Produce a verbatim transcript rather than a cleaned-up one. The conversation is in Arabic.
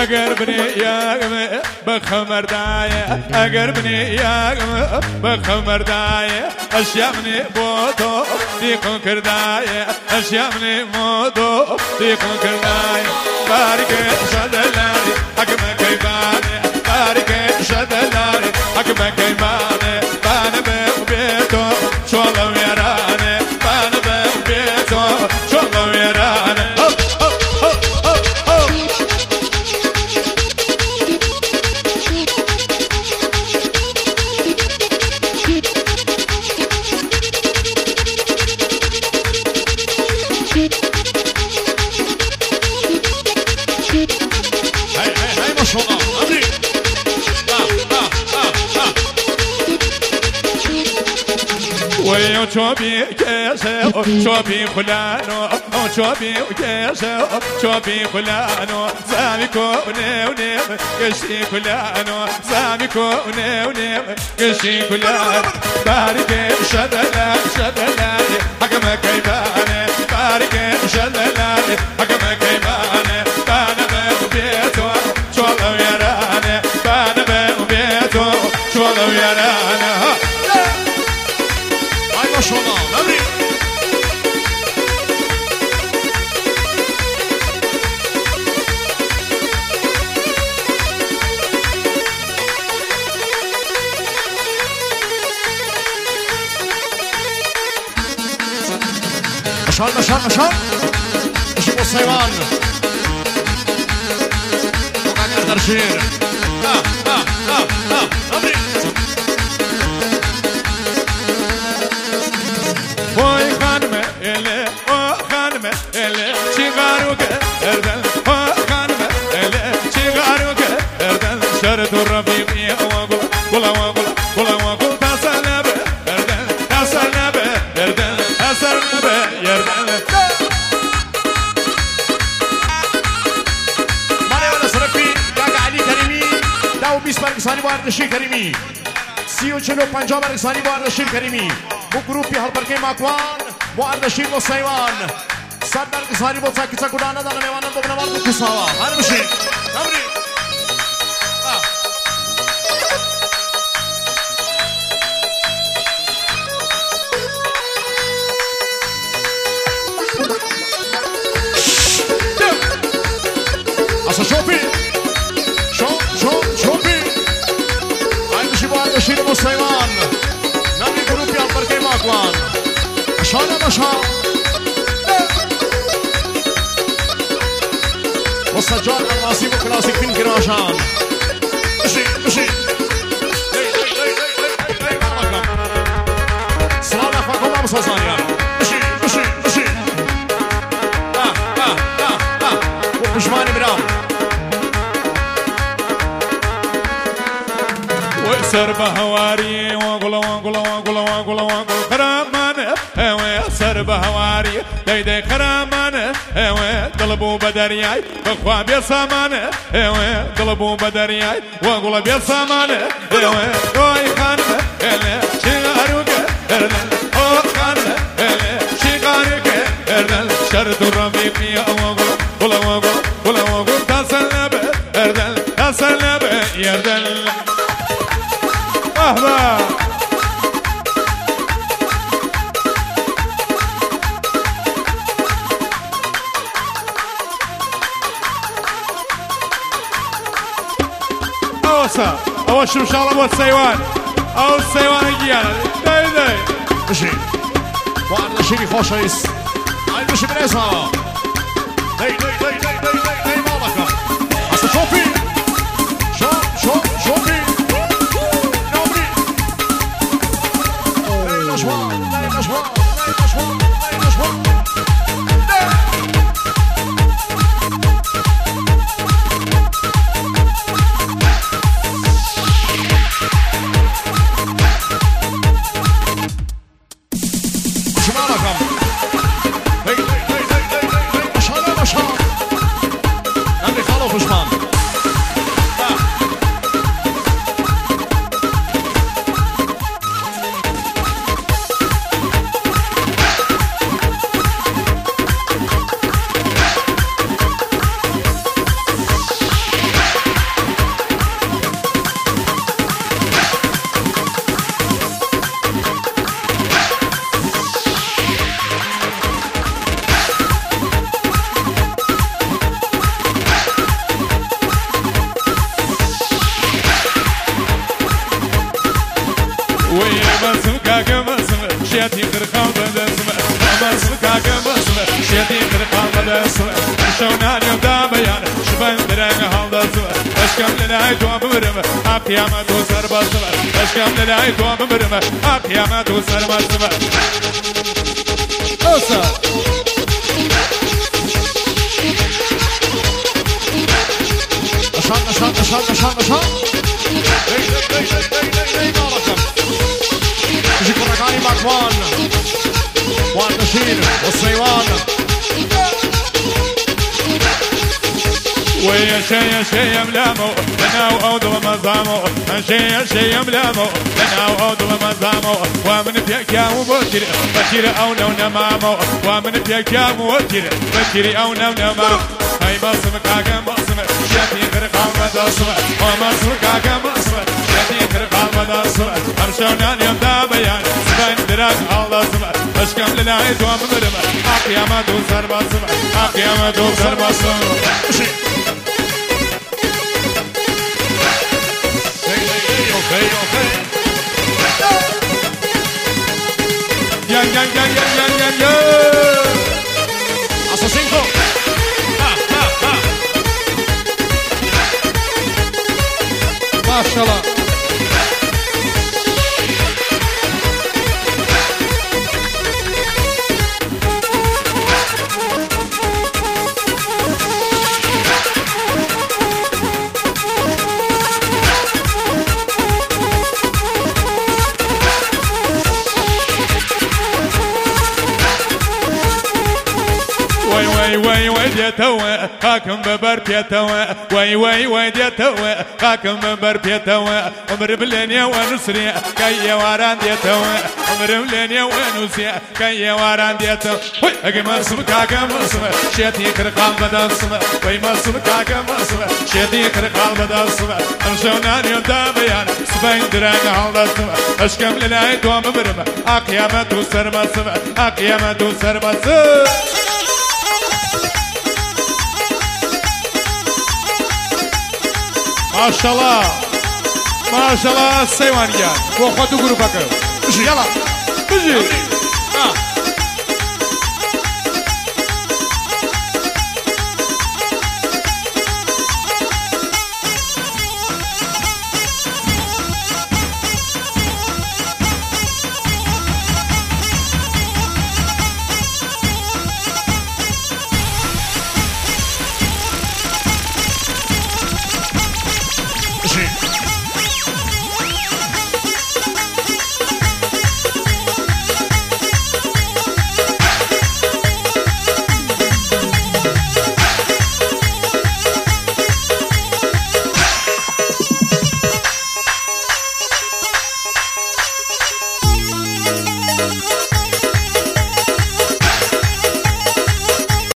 اگر بني ياغم بخمر داية اگر بني ياغم بخمر داية اشيامني بوتو ديكون كرداية اشيامني موتو ديكون كرداية بارك شدلاري حكمة كيباني بارك شدلاري حكمة كيباني بانا بيتو شولو يراني بانا بيتو شولو يراني ويو شوبي كيسو شوبي خلانو شوبي كيسو شوبي خلانو سامي كوني ونيم كشي خلانو سامي كوني ونيم كشي خلانو بارك شدلاني شدلاني حكم كيباني بارك شدلاني حكم كيباني بانا بيتو شولو يراني بانا بيتو شولو يراني شونا نبري مشان مشان مشان اشبو السيوان وقعني الدرشير ها ها ها ها نبري Oy hanıme ele, o hanıme ele, çıgaruke erden, o hanıme ele, çıgaruke erden, şertu rafiqi o gula, gula o gula, gula o gula, tasalebe erden, tasalebe erden, tasalebe yerden. Mane wala sarafi, kaga Ali Karimi, daw بیست برگسانی bu ardışır Karimi, سی و چلو پنجاه برگسانی bu ardışır Karimi. Bu grup bir halparke makwan, bu ardışır o sayvan. Sad برگسانی bu sakıca kudana da mevanın dobuna var bu kusava. Her bir şey. Tamri. Asa şopi. Şop şop şopi. Aynı şey bu ardışır o sayvan. Nami grup bir halparke makwan. Aşağıda aşağı. والسجاد الماسي وكلاسيك فين كراشان مشي مشي سلام عليكم ابو صوصانيا مشي مشي مشي اه اه اه اه وبشماني برام ويسر بهواري وقول وقول وقول وقول وقول كرمان ويسر بهواري داي داي كرمان قلبو بدرياي بخوا بيسامانه قلبو بدرياي وقول بيسامانه اوي خانه ele شغارك erdel o خانه ele شغارك erdel شرط رفيقي وقول قول وقول قول وقول تسلب erdel تسلب يردل اهلا اوسا اوش ان شاء الله ابو السيوان او السيوان الجيانا داي داي مشي وعندنا شيء خوش رئيس هاي مشي بريسها داي داي داي داي داي داي داي مالك هسه شوفي شوف شوف شوفي نومري داي نشوان داي نشوان داي نشوان داي نشوان شونان يوم دابيان شبان درنگ هالدا سوار اشكام للاي دوام برم اقيامت وسر بسوار اشكام للاي دوام برم اقيامت وسر بسوار اوسا نشان نشان نشان نشان نشان دي دي دي دي دي دي مالكم تجي كراكاني ماكوان وان نشين والسيوان ويا شي شي ملامو انا وعود ومزامو شي شي ملامو انا وعود ومزامو ومن فيك يا مبكر بكر او نو نمامو ومن فيك يا مبكر بكر او نو نمامو هاي مصمك اقام مصمك شاتي خرقان بداصمك ومصمك اقام مصمك شاتي خرقان بداصمك امشونان يوم دابيان سبان دراج الله صمك اشكام للايد ومبرمك اقيامات وصر بصمك اقيامات وصر بصمك Okay, okay. Yan, yan, yan, yan, yan, yan, yan. Hasta cinco. Ha, ha, ha. Maşallah. وي وي وي ديتوا خاكم ببر بيتوا وي وي وي ديتوا خاكم ببر بيتوا عمر بلنيا ونسري كاي واران ديتوا عمر بلنيا ونسري كاي واران ديتوا وي اجمل سمك اجمل سمك شيتي كرقال بدل سمك وي ما سمك اجمل سمك شيتي كرقال بدل سمك امشونان يوم دابيان سبين درنگ هالدا سمك اشكم للاي دوام برم اقيامت وسرما سمك اقيامت وسرما سمك ما شاء الله ما شاء الله السيوان جان وخدوا جروبك يلا بجي